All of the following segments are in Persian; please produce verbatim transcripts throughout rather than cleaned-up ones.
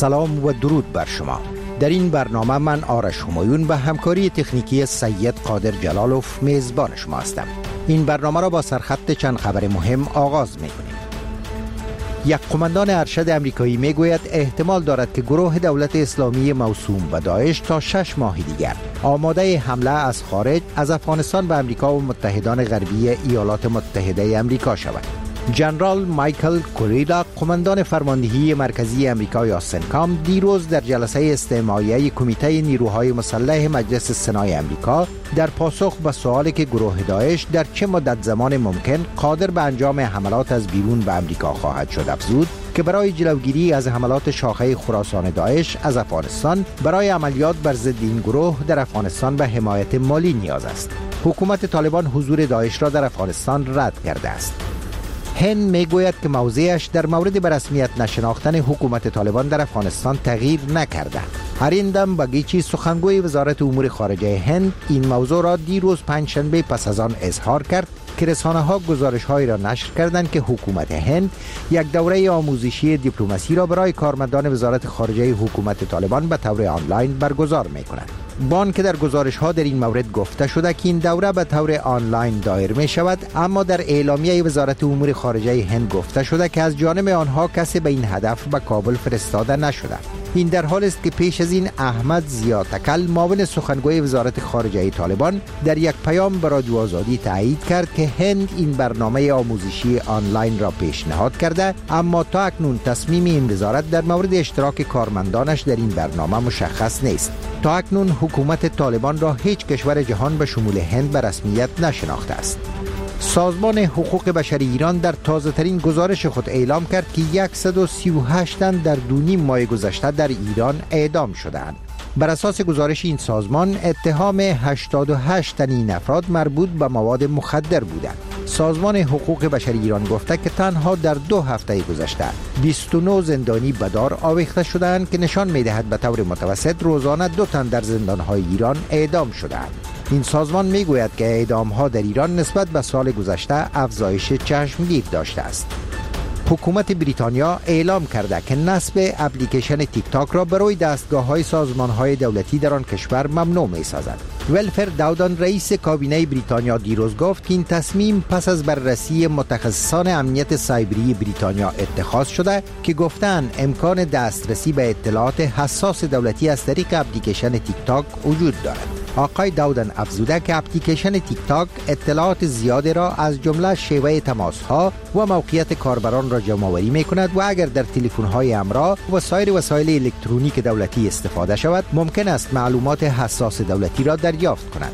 سلام و درود بر شما. در این برنامه من آرش همایون به همکاری تکنیکی سید قادر جلالوف میزبان شما هستم. این برنامه را با سرخط چند خبر مهم آغاز می‌کنیم. یک قماندان ارشد امریکایی میگوید احتمال دارد که گروه دولت اسلامی موسوم به داعش تا شش ماه دیگر آماده حمله از خارج از افغانستان به امریکا و متحدان غربی ایالات متحده امریکا شود. جنرال مایکل کوریلا، قماندان فرماندهی مرکزی امریکا یا سنکام، دیروز در جلسه استماعیه کمیته نیروهای مسلح مجلس سنای امریکا در پاسخ به سوالی که گروه داعش در چه مدت زمان ممکن قادر به انجام حملات از بیرون به امریکا خواهد شد افزود که برای جلوگیری از حملات شاخه خراسان داعش از افغانستان برای عملیات بر ضد این گروه در افغانستان به حمایت مالی نیاز است. حکومت طالبان حضور داعش را در افغانستان رد کرده است. هند میگوید که موضعش در مورد به رسمیت نشناختن حکومت طالبان در افغانستان تغییر نکرده. هریندم باگیچی، سخنگوی وزارت امور خارجه هند، این موضوع را دیروز پنجشنبه پس از آن اظهار کرد که رسانه‌ها گزارش‌هایی را نشر کردند که حکومت هند یک دوره آموزشی دیپلماسی را برای کارمندان وزارت خارجه حکومت طالبان به طور آنلاین برگزار می‌کند. بان که در گزارش‌ها در این مورد گفته شده که این دوره به طور آنلاین دایر می شود، اما در اعلامیه وزارت امور خارجه هند گفته شده که از جانب آنها کسی به این هدف به کابل فرستاده نشده. این در حالی است که پیش از این احمد ضیا تکل، معاون سخنگوی وزارت خارجه طالبان، در یک پیام به رادیو آزادی تایید کرد که هند این برنامه آموزشی آنلاین را پیشنهاد کرده، اما تا اکنون تصمیم این وزارت در مورد اشتراک کارمندانش در این برنامه مشخص نیست. تا اکنون حکومت طالبان را هیچ کشور جهان به شمول هند به رسمیت نشناخته است. سازمان حقوق بشری ایران در تازه‌ترین گزارش خود اعلام کرد که صد و سی و هشت تن در دو نیم ماه گذشته در ایران اعدام شدند. بر اساس گزارش این سازمان، اتهام هشتاد و هشت تن این افراد مربوط به مواد مخدر بودند. سازمان حقوق بشری ایران گفته که تنها در دو هفته گذشته بیست و نه زندانی به دار آویخته شدند که نشان می‌دهد به طور متوسط روزانه دو تن در زندان‌های ایران اعدام شدند. این سازمان میگوید که اعدام‌ها در ایران نسبت به سال گذشته افزایش چشمگیر داشته است. حکومت بریتانیا اعلام کرده که نصب اپلیکیشن تیک تاک را برای دستگاه‌های سازمان‌های دولتی در آن کشور ممنوع می‌سازد. ولفر داودن، رئیس کابینه بریتانیا، دیروز گفت که این تصمیم پس از بررسی متخصصان امنیت سایبری بریتانیا اتخاذ شده که گفتند امکان دسترسی به اطلاعات حساس دولتی از طریق اپلیکیشن تیک تاک وجود دارد. آقای داودن افزوده که اپلیکیشن تیک تاک اطلاعات زیادی را از جمله شیوه تماس‌ها و موقعیت کاربران را جمع‌آوری می‌کند و اگر در تلفن‌های همراه و سایر وسایل الکترونیک دولتی استفاده شود، ممکن است معلومات حساس دولتی را دریافت کند.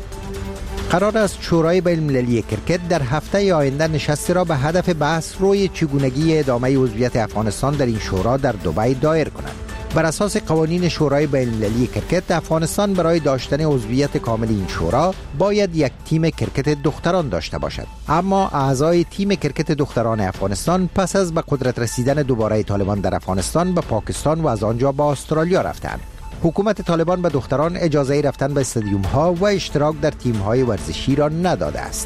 قرار است شورای بین‌المللی کرکت در هفته آینده نشستی را به هدف بحث روی چگونگی ادامه عضویت افغانستان در این شورا در دبی دایر کند. بر اساس قوانین شورای بین‌المللی کرکت، افغانستان برای داشتن عضویت کامل این شورا باید یک تیم کرکت دختران داشته باشد. اما اعضای تیم کرکت دختران افغانستان پس از به قدرت رسیدن دوباره طالبان در افغانستان به پاکستان و از آنجا به استرالیا رفتند. حکومت طالبان به دختران اجازه رفتن به استادیوم ها و اشتراک در تیم های ورزشی را نداده است.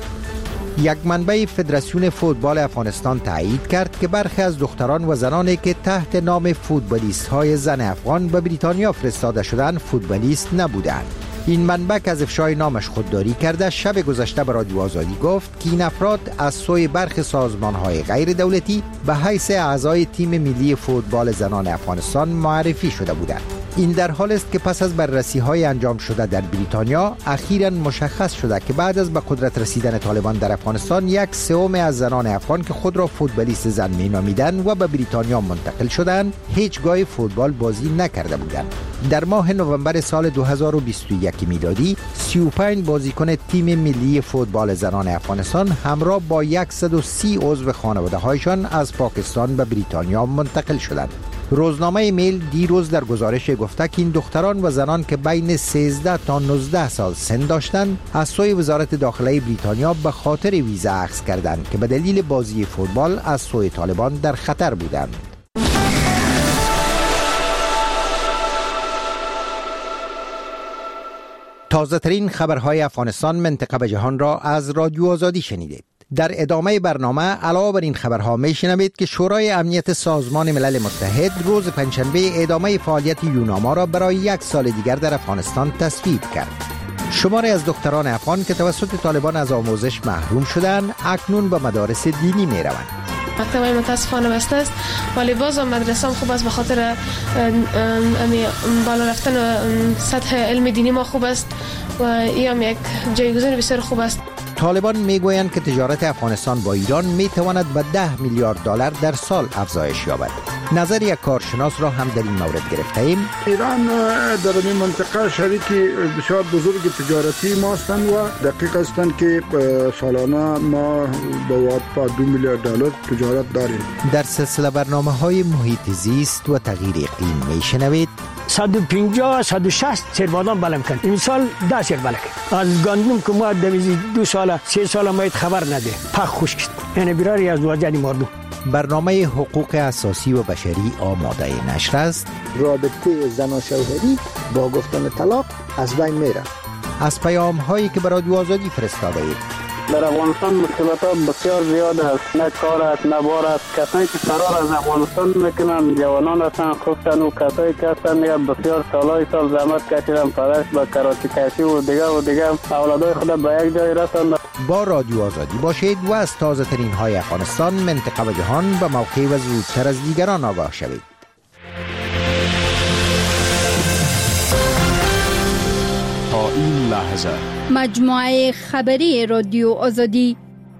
یک منبع فدراسیون فوتبال افغانستان تایید کرد که برخی از دختران و زنانی که تحت نام فوتبالیست های زن افغان به بریتانیا فرستاده شدند فوتبالیست نبودند. این منبع که از افشای نامش خودداری کرده شب گذشته به رادیو آزادی گفت که این افراد از سوی برخی سازمان‌های غیر دولتی به حیث اعضای تیم ملی فوتبال زنان افغانستان معرفی شده بودند. این در حال است که پس از بررسی‌های انجام شده در بریتانیا اخیراً مشخص شده که بعد از به قدرت رسیدن طالبان در افغانستان یک سوم از زنان افغان که خود را فوتبالیست زن می‌نامیدند و به بریتانیا منتقل شدند هیچگاه فوتبال بازی نکرده بودند. در ماه نوامبر سال دو هزار و بیست و یک میلادی سی و پنج بازیکن تیم ملی فوتبال زنان افغانستان همراه با صد و سی عضو خانواده‌هایشان از پاکستان به بریتانیا منتقل شدند. روزنامه میل دیروز در گزارش گفته که این دختران و زنان که بین سیزده تا نوزده سال سن داشتند از سوی وزارت داخله بریتانیا به خاطر ویزا اخذ کردند که به دلیل بازی فوتبال از سوی طالبان در خطر بودند. تازه ترین خبرهای افغانستان، منطقه و جهان را از رادیو آزادی شنیدید. در ادامه برنامه علاوه بر این خبرها میشنوید که شورای امنیت سازمان ملل متحد روز پنجشنبه ادامه فعالیت یوناما را برای یک سال دیگر در افغانستان تصویب کرد. شماری از دختران افغان که توسط طالبان از آموزش محروم شدند اکنون به مدارس دینی می روند. مکتبای متاسفانه بسته است، ولی باز هم مدرسه هم خوب است، به خاطر بالا رفتن سطح علم دینی ما خوب است و این هم یک جایگزین بسیار خوب است. طالبان میگویند که تجارت افغانستان با ایران میتواند به ده میلیارد دلار در سال افزایش یابد. نظر یک کارشناس را هم در این مورد گرفته ایم. ایران در این منطقه شریک بسیار بزرگ تجارتی ما هستند و دقیق هستند که سالانه ما با دو میلیارد دلار تجارت داریم. در سلسله برنامه‌های محیط زیست و تغییر اقلیم میشنوید صد و پنجاه صد و شصت سربادان بلم کن این سال ده سر بلک از گندم که ما دویزی دو ساله سه ساله ما خبر نده پخ خوش کشت یعنی براری از وجدی مردم. برنامه حقوق اساسی و بشری آماده نشر است. رابطه زن و شوهری با گفتن طلاق از بین میره. از پیام هایی که برای رادیو آزادی فرستاده اید. در افغانستان مشکلات بسیار زیاد است، نه کار است نه بار است. کسایی که فرار از افغانستان میکنن جوانان هستن، خصوصا و کسایی که هستن یا بسیار سالهای سال زحمت کشیدن پرش با کراچی کشی و دیگه و دیگه اولادای خود به یک جای رساندن. با رادیو آزادی باشید و از تازه ترین های افغانستان، منطقه و جهان به موقع و زودتر از دیگران آگاه شوید. تا این لحظه مجموعه خبری رادیو آزادی.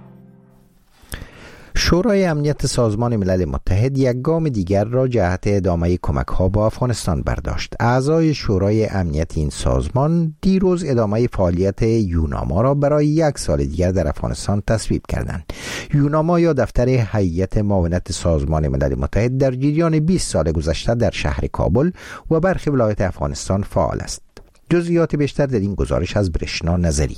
شورای امنیت سازمان ملل متحد یک گام دیگر را جهت ادامه کمک‌ها با افغانستان برداشت. اعضای شورای امنیت این سازمان دیروز ادامه فعالیت یوناما را برای یک سال دیگر در افغانستان تصویب کردند. یوناما یا دفتر هیئت معاونت سازمان ملل متحد در جریان بیست سال گذشته در شهر کابل و برخی ولایات افغانستان فعال است. جزئیات بیشتر در این گزارش از برشنا نظری.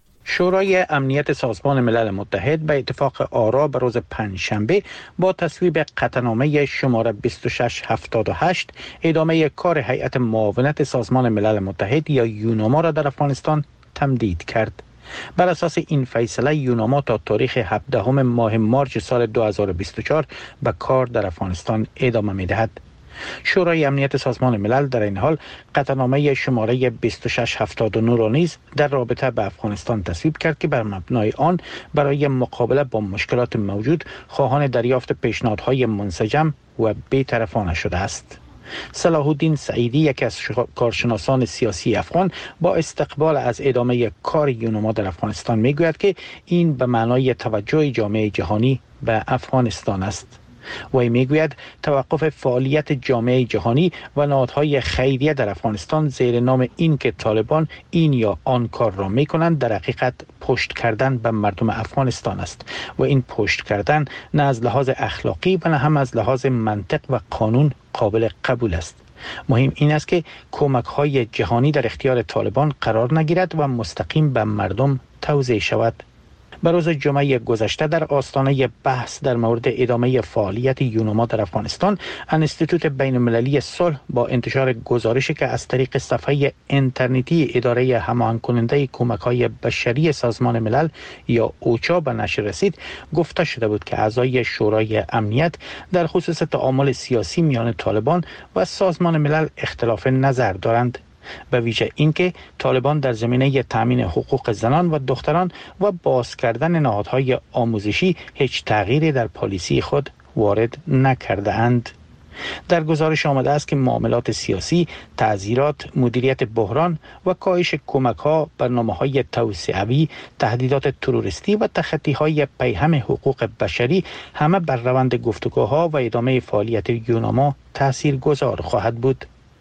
شورای امنیت سازمان ملل متحد به اتفاق آرا به روز پنجشنبه با تصویب قطعنامه شماره بیست و شش هفتاد و هشت ادامه کار هیئت معاونت سازمان ملل متحد یا یوناما را در افغانستان تمدید کرد. بر اساس این فیصله یوناما تا تاریخ هفدهم ماه مارس سال دو هزار و بیست و چهار به کار در افغانستان ادامه می‌دهد. شورای امنیت سازمان ملل در این حال قطعنامه شماره بیست و شش هفتاد و نه را نیز در رابطه به افغانستان تصویب کرد که بر مبنای آن برای مقابله با مشکلات موجود خواهان دریافت پیشنهادهای منسجم و بی‌طرفانه شده است. صلاح الدین سعیدی یکی از کارشناسان سیاسی افغان با استقبال از ادامه کار یوناما در افغانستان میگوید که این به معنای توجه جامعه جهانی به افغانستان است. وی میگوید توقف فعالیت جامعه جهانی و نهادهای خیریه در افغانستان زیر نام این که طالبان این یا آن کار را میکنند در حقیقت پشت کردن به مردم افغانستان است و این پشت کردن نه از لحاظ اخلاقی و نه هم از لحاظ منطق و قانون قابل قبول است. مهم این است که کمک‌های جهانی در اختیار طالبان قرار نگیرد و مستقیم به مردم توزیع شود. بر روز جمعه گذشته در آستانه بحث در مورد ادامه فعالیت یوناما در افغانستان، انستیتوت بین المللی صلح با انتشار گزارشی که از طریق صفحه اینترنتی اداره هماهنگ کننده کمک‌های بشری سازمان ملل یا اوچا به نشر رسید، گفته شده بود که اعضای شورای امنیت در خصوص تعامل سیاسی میان طالبان و سازمان ملل اختلاف نظر دارند، به ویژه اینکه طالبان در زمینه تامین حقوق زنان و دختران و باز کردن نهادهای آموزشی هیچ تغییری در پالیسی خود وارد نکرده اند. در گزارش آمده است که معاملات سیاسی، تعزیرات، مدیریت بحران و کاهش کمک‌ها، برنامه‌های توسعوی، تهدیدات تروریستی و تخطی‌های پیهم حقوق بشری همه بر روند گفتگوها و ادامه فعالیت یوناما تاثیرگذار خواهد بود.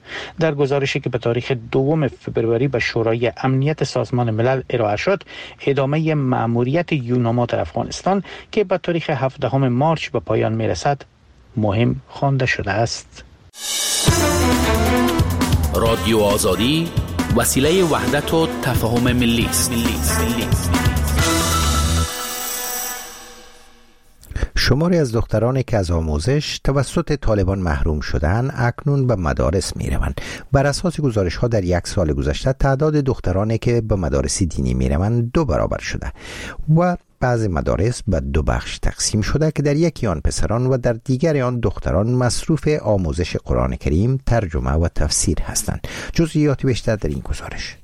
در گزارشی که به تاریخ دوم فوریه به شورای امنیت سازمان ملل ارائه شد، ادامه مأموریت یوناما در افغانستان که به تاریخ هفدهم مارس به پایان میرسد مهم خوانده شده است. رادیو آزادی وسیله وحدت و تفاهم ملی است. شماری از دخترانی که از آموزش توسط طالبان محروم شدند اکنون به مدارس می روند. بر اساس گزارش ها در یک سال گذشته تعداد دخترانی که به مدارس دینی می روند دو برابر شده و بعضی مدارس به دو بخش تقسیم شده که در یکی آن پسران و در دیگر آن دختران مصروف آموزش قرآن کریم، ترجمه و تفسیر هستند. جزئیات بیشتر در این گزارش.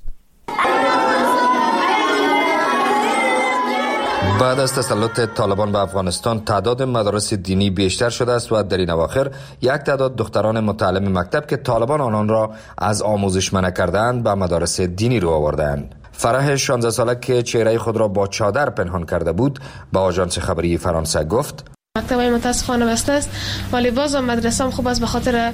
بعد از تسلط طالبان به افغانستان تعداد مدارس دینی بیشتر شده است و در این اواخر یک تعداد دختران متعلم مکتب که طالبان آنان را از آموزش منع کردند به مدارس دینی رو آوردند. فرح شانزده ساله که چهره خود را با چادر پنهان کرده بود به آژانس خبری فرانسه گفت: مکتبای متاسفانه بسته است، ولی باز مدرسه هم خوب است به خاطر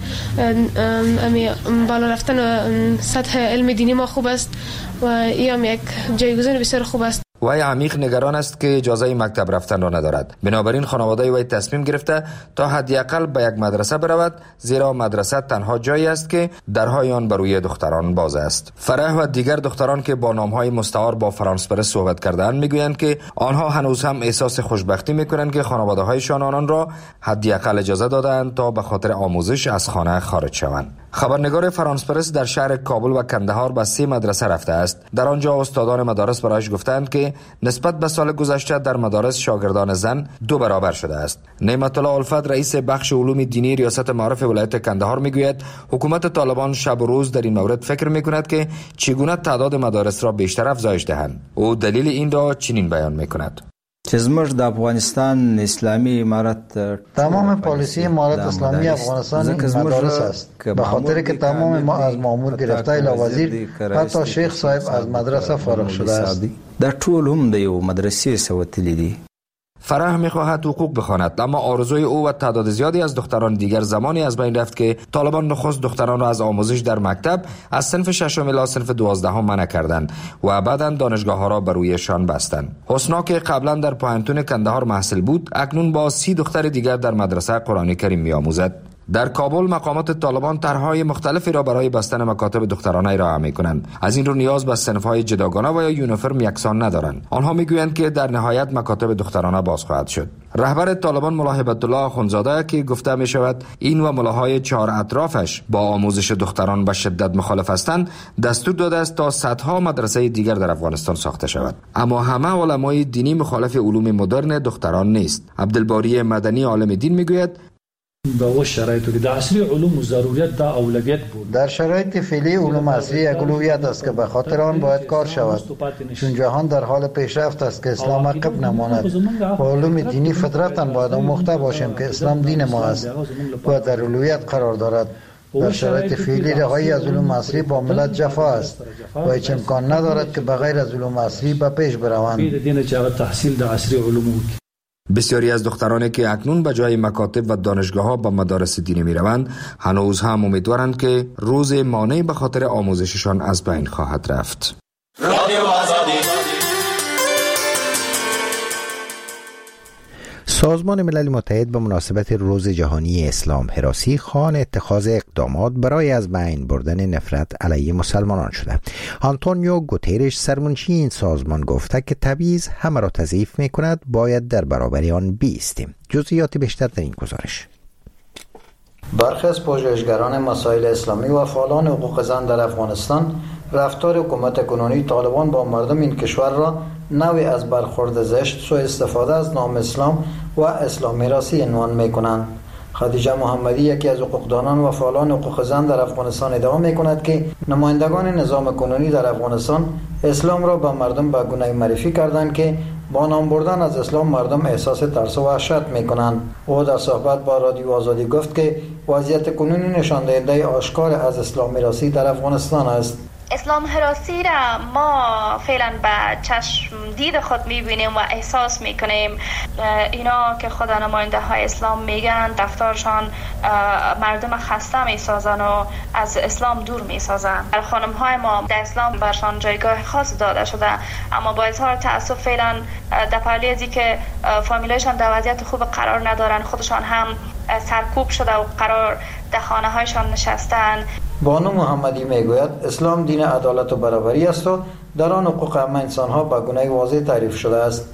بالا رفتن سطح علم دینی ما خوب است و این هم یک جایگزین بسیار خوب است. وی عمیق نگران است که اجازه مکتب رفتن را ندارد. بنابراین خانواده وی تصمیم گرفته تا حداقل به یک مدرسه برود، زیرا مدرسه تنها جایی است که درهای آن بر روی دختران باز است. فرح و دیگر دختران که با نامهای مستعار با فرانس پرس صحبت کردند میگویند که آنها هنوز هم احساس خوشبختی میکنند که خانواده‌هایشان آنان را حداقل اجازه دادند تا به خاطر آموزش از خانه خارج شوند. خبرنگار فرانس پرس در شهر کابل و کندهار به سه مدرسه رفته است. در آنجا استادان مدارس برایش گفتند که نسبت به سال گذشته در مدارس شاگردان زن دو برابر شده است. نعمت الله الفت رئیس بخش علوم دینی ریاست معارف ولایت کندهار میگوید حکومت طالبان شب و روز در این مورد فکر میکند که چگونه تعداد مدارس را بیشتر افزایش دهند. او دلیل این را چنین بیان میکند: چزمر د افغانستان اسلامی امارت تمام پالیسی امارت اسلامی افغانستان این مدارس است، به خاطر که تمام ما از مامور گرفته الی وزیر حتی شیخ صاحب از مدرسه فارغ شده است. در ټول هم د یو مدرسې سوتلی دي. فرح میخواهد حقوق بخواند، اما آرزوی او و تعداد زیادی از دختران دیگر زمانی از بین رفت که طالبان نخست دختران را از آموزش در مکتب از صنف ششم الی صنف دوازدهم منع کردند و بعدا دانشگاه ها را بر رویشان بستند. حسنا که قبلا در پوهنتون کندهار محصل بود، اکنون با سی دختر دیگر در مدرسه قرآن کریم میآموزد. در کابل مقامات طالبان طرح‌های مختلفی را برای بستن مکاتب دخترانه ارائه می‌کنند. از این رو نیاز به صنف‌های جداگانه و یا یونیفرم یکسان ندارند. آنها می‌گویند که در نهایت مکاتب دخترانه باز خواهد شد. رهبر طالبان ملا هیبت الله اخوندزاده که گفته می‌شود این و ملاهای چهار اطرافش با آموزش دختران به شدت مخالف هستند، دستور داده است تا صدها مدرسه دیگر در افغانستان ساخته شود. اما همه علمای دینی مخالف علوم مدرن دختران نیست. عبدالباری مدنی عالم دین می‌گوید با شرایطی که در عصری علوم ضروریت دا اولویت بود. در شرایط فعلی علوم عصری اولویت است که به خاطر آن باید کار شود، چون جهان در حال پیشرفت است که اسلام عقب نماند. و علوم دینی فطرتاً باید آموخته باشیم که اسلام دین ما است و در اولویت قرار دارد. در شرایط فعلی رهایی از علوم عصری با ملت جفا است و هیچ امکان ندارد که بغیر از علوم عصری به پیش بروند. بسیاری از دخترانی که اکنون به جای مکاتب و دانشگاه‌ها به مدارس دینی می‌روند، هنوز هم امیدوارند که روز مانع به خاطر آموزششان از بین خواهد رفت. سازمان ملل متحد به مناسبت روز جهانی اسلام هراسی خواهان اتخاذ اقدامات برای از بین بردن نفرت علیه مسلمانان شده. آنتونیو گوترش سرمنشی این سازمان گفته که تبعیض همه را تضعیف می کند، باید در برابر آن بایستیم. جزئیات بیشتر در این گزارش. برخی از پژوهشگران مسائل اسلامی و فعالان حقوق زن در افغانستان رفتار حکومت کنونی طالبان با مردم این کشور را نوعی از برخورد زشت، سوء استفاده از نام اسلام و اسلام میراثی عنوان می‌کنند. خدیجه محمدی یکی از حقوقدانان و فعالان حقوق زن در افغانستان ادعا می‌کند که نمایندگان نظام کنونی در افغانستان اسلام را به مردم به گونه‌ای معرفی کردند که با نام بردن از اسلام مردم احساس ترس و وحشت می‌کنند. او در صحبت با رادیو آزادی گفت که وضعیت کنونی نشان دهنده آشکار از اسلام میراثی در افغانستان است. اسلام هراسی را ما فعلا به چشم دید خود میبینیم و احساس میکنیم. اینا که خدا نماینده های اسلام میگن دفترشان مردم خسته میسازن و از اسلام دور میسازن. خانم های ما در اسلام برشان جایگاه خاص داده شده، اما با اظهار تأسف فعلا در پهلوی ازی که فامیلایشان در وضعیت خوب قرار ندارن، خودشان هم سرکوب شده و قرار در خانه هایشان نشستن. بانو محمدی میگوید اسلام دین عدالت و برابری است و در آن حقوق همه انسان ها به گونه واضح تعریف شده است.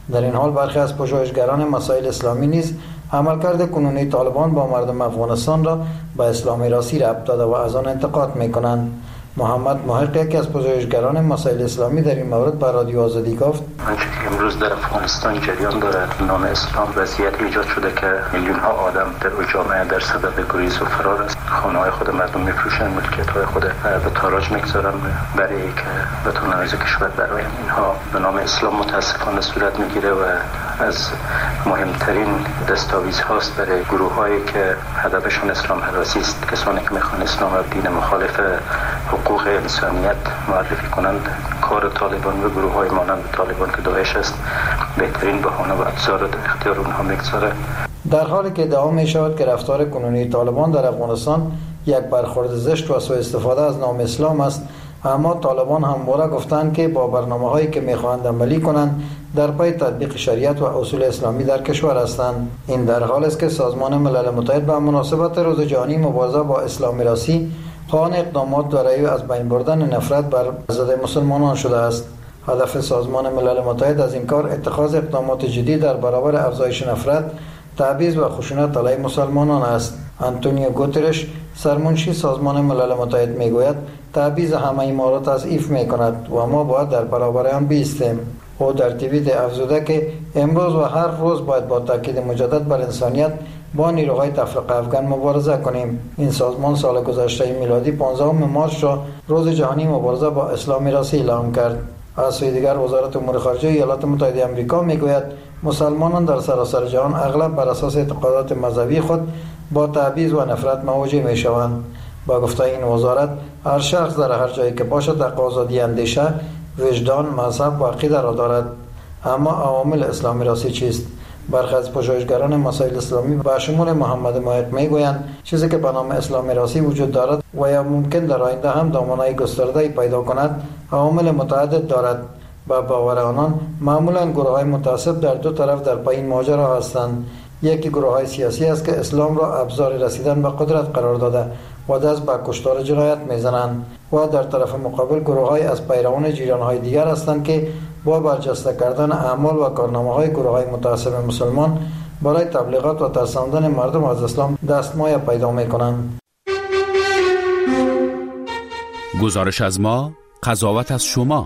در این حال برخی از پژوهشگران مسائل اسلامی نیز عملکرد کنونی طالبان با مردم افغانستان را به اسلامی راسی ربط داده و از آن انتقاد می‌کنند. محمد محق، یکی از پژوهشگران مسائل اسلامی، در این مورد به رادیو آزادی گفت: آنچه که امروز در افغانستان جریان دارد نام اسلام وضعیت ایجاد شده که میلیون ها آدم در جامعه در صدد گریز و فرار است. خانه های خود مردم میفروشند، ملکیت های خود به تاراج میگذارند برای که بتوانند از کشور برای اینها به نام اسلام متاسفانه صورت میگیره و از مهمترین دستاویز هاست برای گروه هایی که هدفشون اسلام هراسی است، کسانی که میخوان اسلام و دین مخالف حقوق انسانیت معرفی کنند. کار طالبان و گروه های مانند طالبان که داعش است بهترین بهانه و ابزار در اختیار اونها میگذاره. در حالی که ادعا می شود که رفتار کنونی طالبان در افغانستان یک برخورد زشت و سوء استفاده از نام اسلام است، اما طالبان همواره گفتند که با برنامه هایی که میخواهند عملی کنند در پی تطبیق شریعت و اصول اسلامی در کشور هستند. این در حال است که سازمان ملل متحد به مناسبت روز جهانی مبارزه با اسلامی راسی خواهان اقدامات برای از بین بردن نفرت بر ضد مسلمانان شده است. هدف سازمان ملل متحد از این کار اتخاذ اقدامات جدی در برابر افزایش نفرت، تبعیض و خشونت علیه مسلمانان است. آنتونیو گوترش، سرمنشی سازمان ملل متحد، میگوید تبعیض همه ما را تضعیف میکند و ما باید در برابر آن بایستیم. او در توییت افزوده که امروز و هر روز باید با تاکید مجدد بر انسانیت با نیروهای تفرقه افغان مبارزه کنیم. این سازمان سال گذشته میلادی پانزدهم مارس را روز جهانی مبارزه با اسلامی راسی اعلام کرد. از سوی دیگر وزارت امور خارجه ایالات متحده آمریکا میگوید مسلمانان در سراسر جهان اغلب بر اساس اعتقادات مذهبی خود با تبعیض و نفرت مواجه میشوند. با گفته این وزارت، هر شخص در هر جایی که باشد حق آزادی اندیشه، وجدان، مذهب و عقیده را دارد. اما عوامل اسلامی راسی چیست؟ برخی از پژوهشگران مسائل اسلامی به شمول محمد محق میگویند چیزی که به نام اسلامی راسی وجود دارد و یا ممکن در آینده هم دامنه‌ای گسترده پیدا کند عوامل متعدد دارد. با باور آنان معمولا گروه‌های متعصب در دو طرف در پای این ماجرا هستند. یکی گروه‌های سیاسی است که اسلام را ابزار رسیدن به قدرت قرار داده و دست به کشتار جنایت میزنند، و در طرف مقابل گروه‌های از پیروان جریان‌های دیگر هستند که با برجسته کردن اعمال و کارنامه‌های گروه‌های متعصب مسلمان برای تبلیغات و ترساندن مردم از اسلام دستمایه پیدا می‌کنند. گزارش از ما، قضاوت از شما.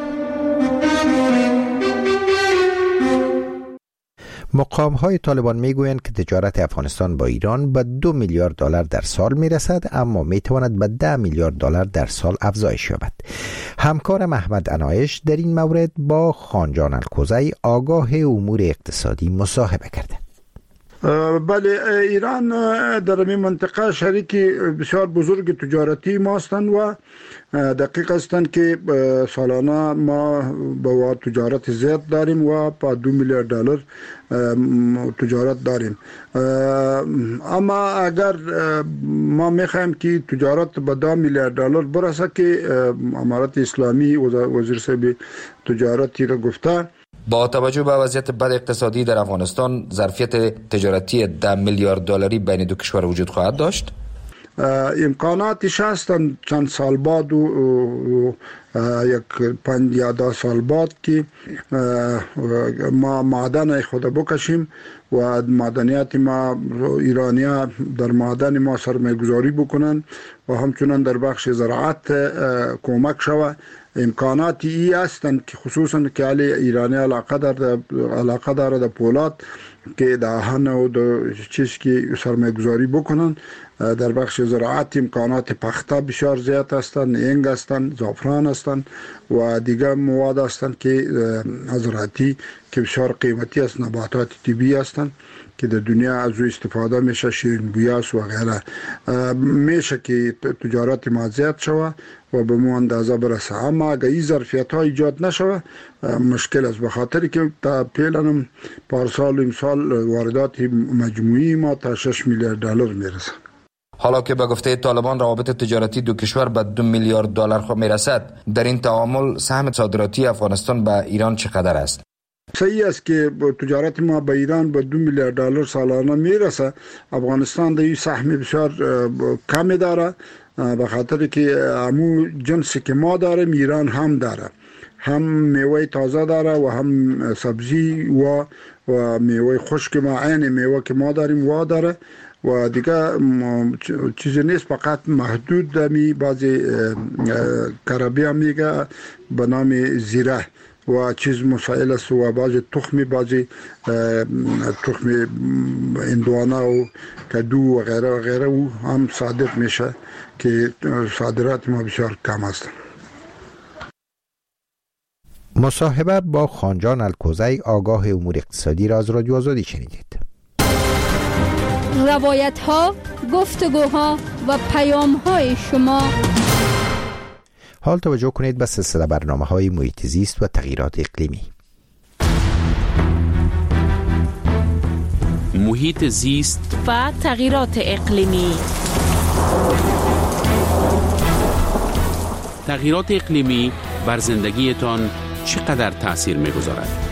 مقام های طالبان میگویند که تجارت افغانستان با ایران به دو میلیارد دلار در سال میرسد، اما میتواند به ده میلیارد دلار در سال افزایش یابد. همکار محمد عنایش در این مورد با خانجان الکوزی آگاه امور اقتصادی مصاحبه کرده. بله، ایران در این منطقه شریک بسیار بزرگ تجارتی ما هستند و دقیق هستند که سالانه ما با تجارت زیاد داریم و با دو میلیارد دلار تجارت داریم. اما اگر ما میخوایم که تجارت به دو میلیارد دلار برسه که امارت اسلامی وزیر صاحب تجارتی را گفته، با توجه به وضعیت بد اقتصادی در افغانستان ظرفیت تجارتی ده میلیارد دلاری بین دو کشور وجود خواهد داشت؟ امکاناتش هستند چند سال بعد و یک پنج یا ده سال بعد که ما معدن خود بکشیم و معدنیات ما ایرانیا در معدن ما سرمایه‌گذاری بکنن و همچنان در بخش زراعت کمک شود. امکاناتی ای هستند که خصوصا که علی ایرانی علاقه داره علاقه داره در پولاد که دهن و چیز که سرمایه گذاری بکنن. در بخش زراعت امکانات پخته بسیار زیاد هستند، اینگ هستند، زعفران هستند و دیگر مواد هستند که زراعتی که بسیار قیمتی است، نباتات طبیعی هستند که در دنیا از او استفاده میشه، شیرین بویاس و غیره. میشه که تجارت ما زیاد شود و به مو اندازه برسه، اما اگر این ظرفیت ها ایجاد نشوه مشکل است، به خاطری که تا پیلنم پارسال و امسال واردات مجموعی ما تا شش میلیارد دلار میرسه. حالا که به گفته طالبان روابط تجارتی دو کشور به دو میلیارد دلار خود میرسد، در این تعامل سهم صادراتی افغانستان به ایران چقدر است؟ صحیح است که تجارت ما به ایران به دو میلیارد دلار سالانه میرسه. افغانستان در این سهم بسیار کمی داره، به خاطر که همون جنسی که ما داریم ایران هم داره. هم میوه تازه داره و هم سبزی و و میوه خشک ما عین میوه که ما داریم وا داره و دیگه چیزی نیست، فقط محدود دمی بعضی کربی هم میگه به نام زیره و چیز مسائل است و بعضی تخمی بعضی تخمی اندوانه و کدو و غیره و غیره و هم صادر میشه که صادرات ما بسیار کم است. مصاحبه با خانجان الکوزی آگاه امور اقتصادی را از رادیو آزادی شنیدید. روایت ها، گفتگوها و پیام های شما. حال توجه کنید به سلسله برنامه های محیط زیست و تغییرات اقلیمی. محیط زیست و تغییرات اقلیمی. تغییرات اقلیمی بر زندگیتان چقدر تأثیر می‌گذارد؟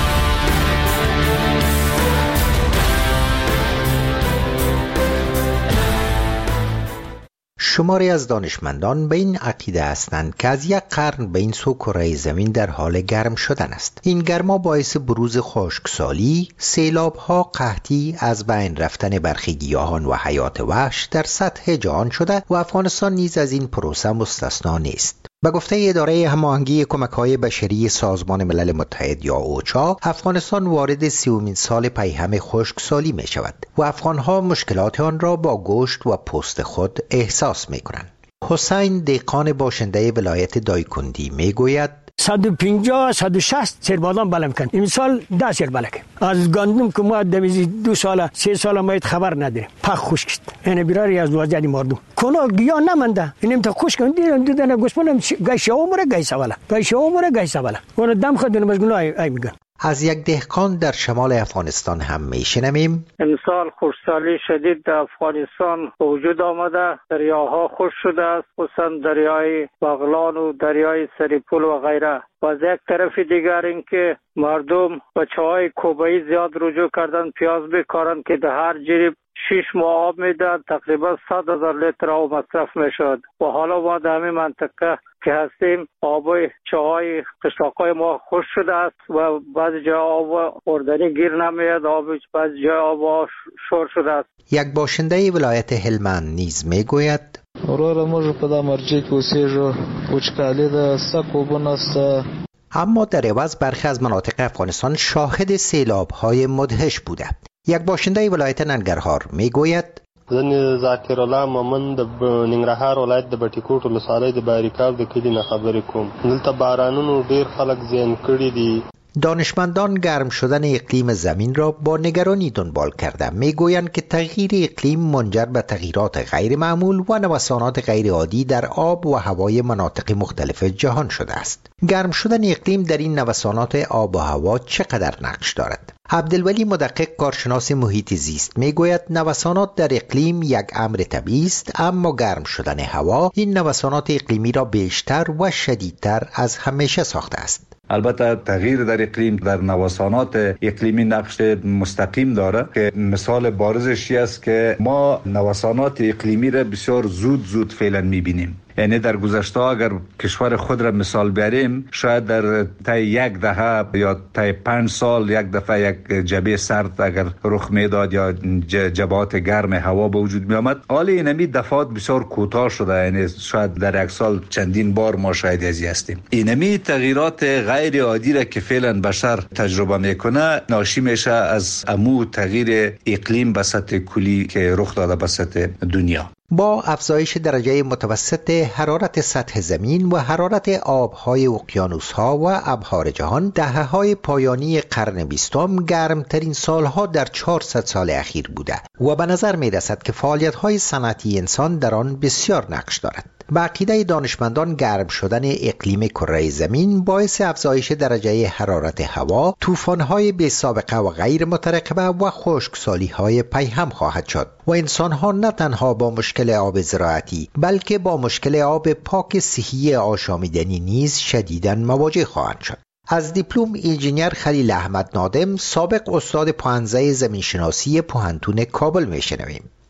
شماری از دانشمندان به این عقیده هستند که از یک قرن به این سو کره زمین در حال گرم شدن است. این گرما باعث بروز خشکسالی، سیلاب‌ها، قحطی، از بین رفتن برخی گیاهان و حیات وحش در سطح جهان شده و افغانستان نیز از این پروسه مستثنا نیست. به گفته اداره هماهنگی کمک‌های بشری سازمان ملل متحد یا اوچا، افغانستان وارد سیومین سال پیهم خشکسالی می شود و افغان‌ها مشکلات آن را با گوشت و پوست خود احساس می کنند. حسین دیقان باشنده ولایت دایکندی می گوید صد و پنجاه صد و شصت سیر بادام بلم کن. این سال ده سیر بلک. از گندم که ما دویزی دو ساله سه ساله مایت خبر نداریم. پخ خشک شد. این براری از وزدی مردم. کنا گیاه نمانده. اینم تا خشک کندی دیدن گوسپونم گای شومره گای سواله. گای شومره گای سواله. اون دم خودم مشغول ای ای میگن. از یک دهقان در شمال افغانستان هم میشنویم امسال خشکسالی شدید در افغانستان وجود آمده، دریاها خشک شده است، خصوصا دریای بغلان و دریای سریپول و غیره. و از یک طرف دیگر اینکه مردم به چای کوبایی زیاد رجوع کردن، پیاز بکارن که در هر جریب شش ماه آب میدن، تقریبا صد هزار لیتر آب مصرف میشد و حالا ما در همین منطقه که هستیم آب چای قشلاقای ما خشک شده است و بعضی جای آب خوردنی گیر نمیاد، آب بعضی جای آب شور شده است. یک باشنده ولایت هلمند نیز میگوید اوراره موږ په دا مرجع کې اوسېږو وچکالي د سک اوبه نسته. اما در عوض برخی از مناطق افغانستان شاهد سیلاب‌های مدهش بوده. یک باشنده ولایت ننگرهار میگوید زن ذاکر الله مومن د ننګرهار ولایت د بټیکوټ ولسوالۍ د باریکاو د کلی نه خبرې کوم. دلته بارانونو ډیر خلک زیان کړي دي. دانشمندان گرم شدن اقلیم زمین را با نگرانی دنبال کردند. میگویند که تغییر اقلیم منجر به تغییرات غیر معمول و نوسانات غیر عادی در آب و هوای مناطق مختلف جهان شده است. گرم شدن اقلیم در این نوسانات آب و هوا چقدر نقش دارد؟ عبدالولی مدقق کارشناس محیط زیست میگوید نوسانات در اقلیم یک امر طبیعی است، اما گرم شدن هوا این نوسانات اقلیمی را بیشتر و شدیدتر از همیشه ساخته است. البته تغییر در اقلیم در نوسانات اقلیمی نقش مستقیم داره که مثال بارزش است که ما نوسانات اقلیمی را بسیار زود زود فعلا میبینیم. یعنی در گذشته اگر کشور خود را مثال بیاریم، شاید در طی یک دهه یا طی پنج سال یک دفعه یک جبهه سرد اگر رخ میداد یا جبهات گرم هوا به وجود می آمد. حالا اینمی دفعات بسیار کوتاه شده، یعنی شاید در یک سال چندین بار ما شاهد ازی هستیم. اینمی تغییرات غیر عادی را که فعلا بشر تجربه میکنه ناشی میشه از امو تغییر اقلیم به سطح کلی که رخ داده به سطح دنیا. با افزایش درجه متوسط حرارت سطح زمین و حرارت آبهای اقیانوس‌ها و ابحار جهان، دهه‌های پایانی قرن بیستم گرمترین سالها در چهارصد سال اخیر بوده و به نظر می‌رسد که فعالیت‌های صنعتی انسان در آن بسیار نقش دارد. به عقیده دانشمندان گرم شدن اقلیم کره زمین باعث افزایش درجه حرارت هوا، طوفان‌های بی‌سابقه و غیر مترقبه و خشکسالی‌های پیهم خواهد شد و انسان‌ها نه تنها با مشکل آب زراعتی بلکه با مشکل آب پاک صحی آشامیدنی نیز شدیداً مواجه خواهند شد. از دیپلم انجینیر خلیل احمد نادم، سابق استاد پانزه زمینشناسی پوهنتون کابل میشنویم.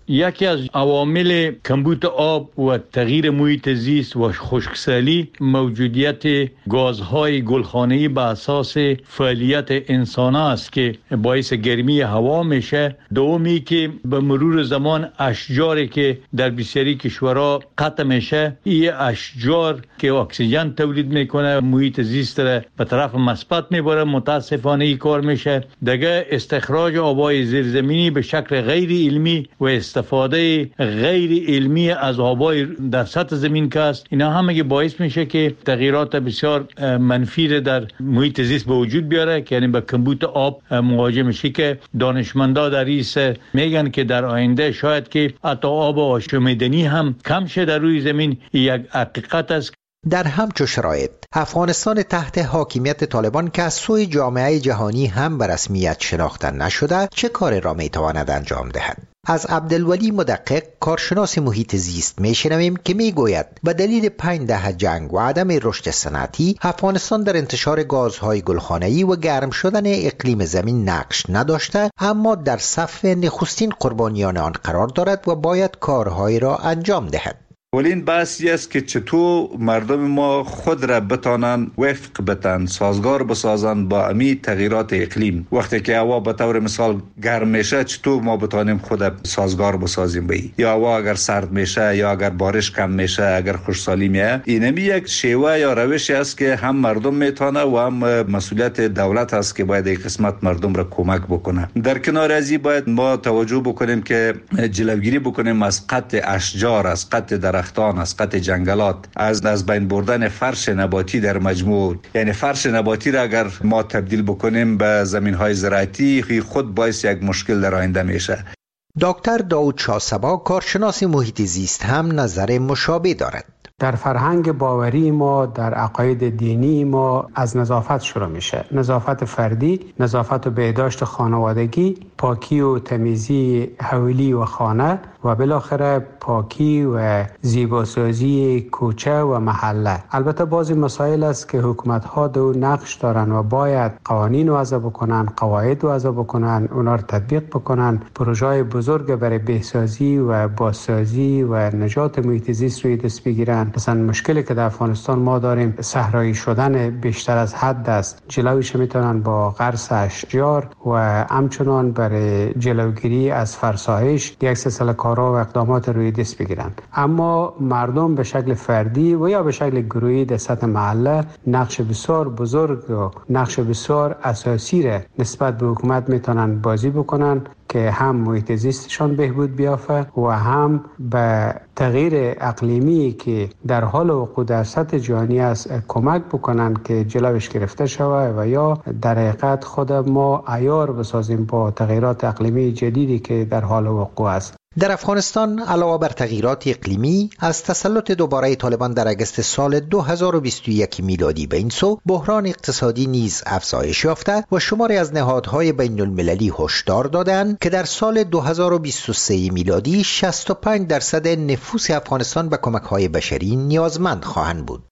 یکی از عوامل کمبود آب و تغییر محیط زیست و خشکسالی موجودیت گازهای گلخانه‌ای به اساس فعالیت انسان است که باعث گرمی هوا میشه. دومی که به مرور زمان اشجاری که در بسیاری کشورها قطع میشه، این اشجار که اکسیژن تولید میکنه محیط زیست را به طرف مثبت میبره، متاسفانه این کار میشه. دیگه استخراج آبای زیرزمینی به شکل غیر علمی و استفاده غیر علمی از آبای در سطح زمین که است، اینا همه باعث میشه که تغییرات بسیار منفی در محیط زیست به وجود بیاره که یعنی به کمبود آب مواجه میشه که دانشمندا در ایس میگن که در آینده شاید که حتی آب آشامیدنی هم کم شه در روی زمین. یک حقیقت است. در همچو شرایط افغانستان تحت حاکمیت طالبان که از سوی جامعه جهانی هم به رسمیت شناخته نشده چه کار را میتواند انجام دهد؟ از عبدالولی مدقق کارشناس محیط زیست میشنویم که میگوید به دلیل پنج دهه جنگ و عدم رشد صنعتی افغانستان در انتشار گازهای گلخانه‌ای و گرم شدن اقلیم زمین نقش نداشته، اما در صف نخستین قربانیان آن قرار دارد و باید کارهایی را انجام دهد. ولی این بحثی است که چطور مردم ما خود را بتانن وفق بتن، سازگار بسازن با امی تغییرات اقلیم. وقتی که هوا به طور مثال گرم میشه چطور ما بتانیم خود سازگار بسازیم به این، یا هوا اگر سرد میشه یا اگر بارش کم میشه، اگر خشکسالی میه. این یک شیوه یا روشی است که هم مردم میتونه و هم مسئولیت دولت است که باید این قسمت مردم را کمک بکنه. در کنار از این باید ما توجه بکنیم که جلوگیری بکنیم از قطع اشجار، از قطع درختان، از قطع جنگلات، از از بین بردن فرش نباتی در مجموع. یعنی فرش نباتی را اگر ما تبدیل بکنیم به زمین‌های زراعتی خود باعث یک مشکل در آینده میشه. دکتر داود شاسبا کارشناس محیط زیست هم نظر مشابه دارد. در فرهنگ باوری ما، در عقاید دینی ما از نظافت شروع میشه. نظافت فردی، نظافت و بهداشت خانوادگی، پاکی و تمیزی حولی و خانه و بالاخره پاکی و زیباسازی کوچه و محله. البته بعضی مسائل است که حکومت ها دو نقش دارن و باید قوانین وضع بکنن، قواعد وضع بکنن، اونا رو تطبیق بکنن. پروژه‌های بزرگ برای بهسازی و بازسازی و نجات محیط زیست روی دست بگیرن. مثلا مشکلی که در افغانستان ما داریم صحرایی شدن بیشتر از حد است. جلویش میتونن با غرس اشجار و همچنان برای جلوگیری از فرسایش یک سلسله کارها و اقدامات روی دست بگیرن. اما مردم به شکل فردی و یا به شکل گروهی در سطح محله نقش بسیار بزرگ و نقش بسیار اساسی را نسبت به حکومت میتونن بازی بکنن که هم محیط زیستشان بهبود بیافته و هم به تغییر اقلیمی که در حال وقوع در سطح جهانی است کمک بکنن که جلوش گرفته شود و یا در حقیقت خود ما عیار بسازیم با تغییرات اقلیمی جدیدی که در حال وقوع است. در افغانستان علاوه بر تغییرات اقلیمی، از تسلط دوباره طالبان در اگست سال دو هزار و بیست و یک میلادی به این سو بحران اقتصادی نیز افزایش یافته و شماری از نهادهای بین المللی هشدار دادند که در سال دو هزار و بیست و سه میلادی شصت و پنج درصد نفوس افغانستان به کمک‌های بشری نیازمند خواهند بود.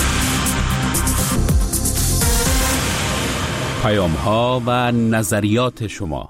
پیام‌ها و نظریات شما.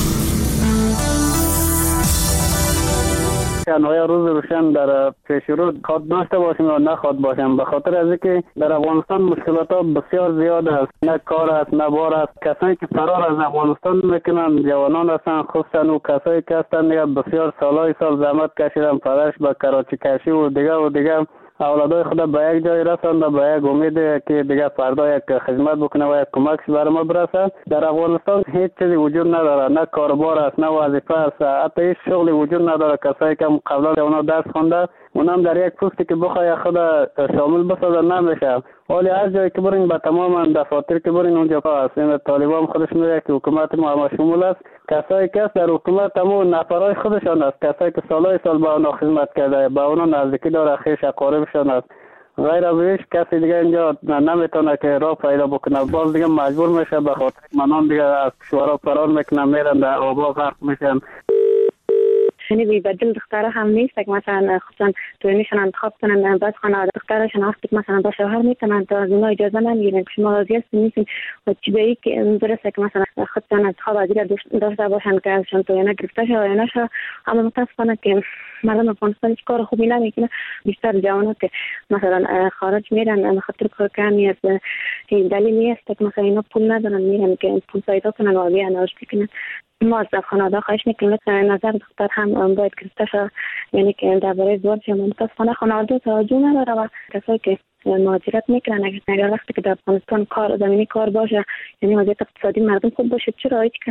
انواع روز روشن در پیش رو خواد داشته باشیم یا نخواد باشیم، به خاطر از اینکه در افغانستان مشکلات ها بسیار زیاد است. نه کار است، نه بار است. کسایی که فرار از افغانستان میکنن جوانان هستن، خصوصا و کسایی که هستن بسیار سالهای سال زحمت کشیدن، پرش به کراچی کشی و دیگه و دیگه اولادای خود به یک جای رسند و به یک امید که دیگه فردا یک خدمت بکنه و یک کمک بر ما برسه. در افغانستان هیچ چیزی وجود نداره، نه کاربار است، نه وظیفه است، حتی هیچ شغلی وجود نداره. کسایی که قبلا اونا درس خونده اونم در یک پستی که بخوای خود شامل بسازه نمیشه. ولی هر جایی که برین به تمام دفاتر که برین اونجا هست. این طالبان خودش میگه که حکومت ما هم شمول است. کسایی که در حکومت همون نفرای خودشان است، کسایی که سالهای سال به اونا خدمت کرده، به اونا نزدیکی داره، خویش اقاربشان است. غیر از هیچ کسی دیگه اینجا نمیتونه که راه پیدا بکنه. باز دیگه مجبور میشه به خاطر منان دیگه از کشورها فرار میکنن، میرن در آبا غرق میشن. یعنی بی بدل دخترها هم نیست که مثلا خصوصا توینشون انتخاب کنن، بعد خانواده دخترشون وقتی مثلا با شوهر میتونن تا از اونها اجازه نمیگیرن که شما راضی هستین نیستین و چی به یک درسته که مثلا خودشان انتخاب عادی داشته باشن که ازشان توینه گرفته شه و نشه. اما متاسفانه که مردم افغانستان هیچ کار خوبی نمیکنه. بیشتر جوانان که مثلا خارج میرن به خاطر کار کمی است، دلیلی است که مثلا اینا پول ندارن میرن که پول پیدا کنن و بیان آشتی کنن. ما از خانواده خواهش میکنیم نظر دختر هم باید گرفته شه، یعنی که درباره ازدواج متاسفانه خانواده توجه نداره و کسایی که مهاجرت میکنن اگر وقتی که در افغانستان کار زمینی کار باشه، یعنی وضعیت اقتصادی مردم خوب باشه، چرا هیچ